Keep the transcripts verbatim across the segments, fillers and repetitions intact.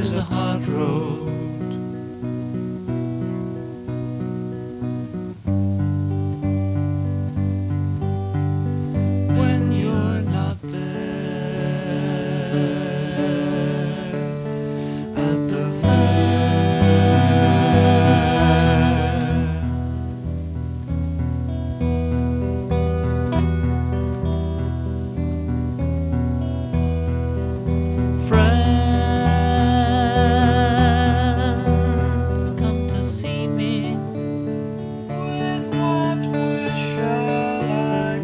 is a hard road. When you're not there at the friends come to see me. With what wish shall I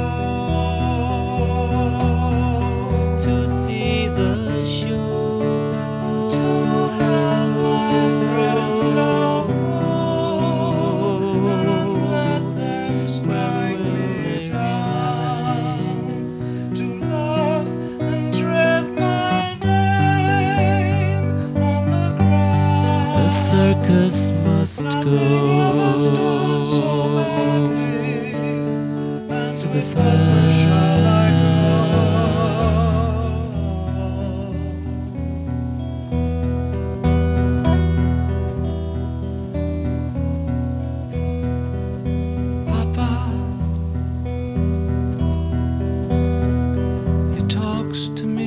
go? To see the show, to have my friend of woe, and let them strike me down, to love and tread my name on the ground. The circus must go to the fair. Papa, he talks to me.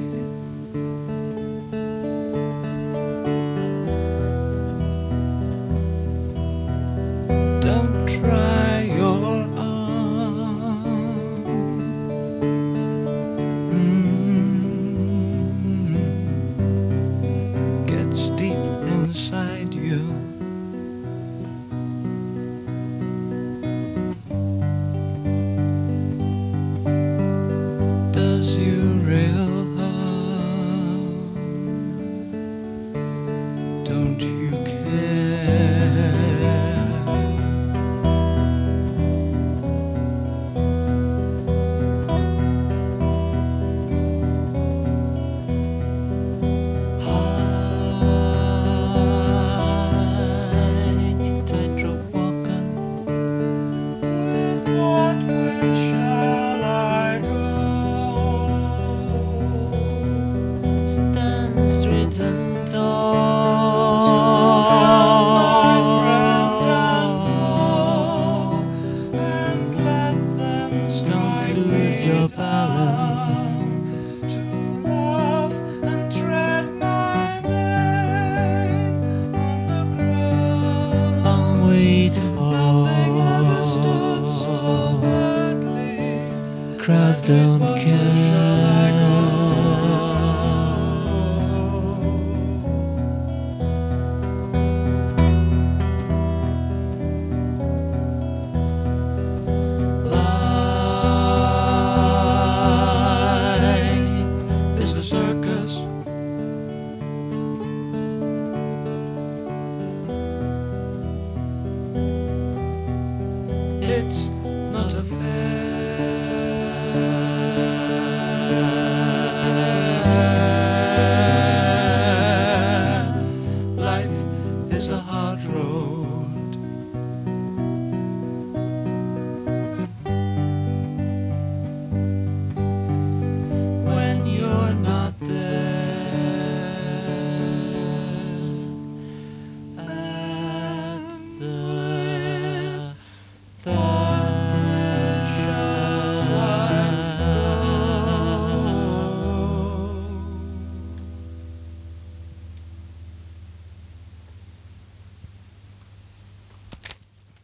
Don't try your arm. Mm. Gets deep inside you. Does you real harm? Don't you care? High tightrope walking. With what way shall I go? Stand straight and tall, to help my friend and foe, and let them strike. Don't lose your balance, to love and tread my name on the ground. Long way to fall. Nothing ever stood so badly. Crowds don't care.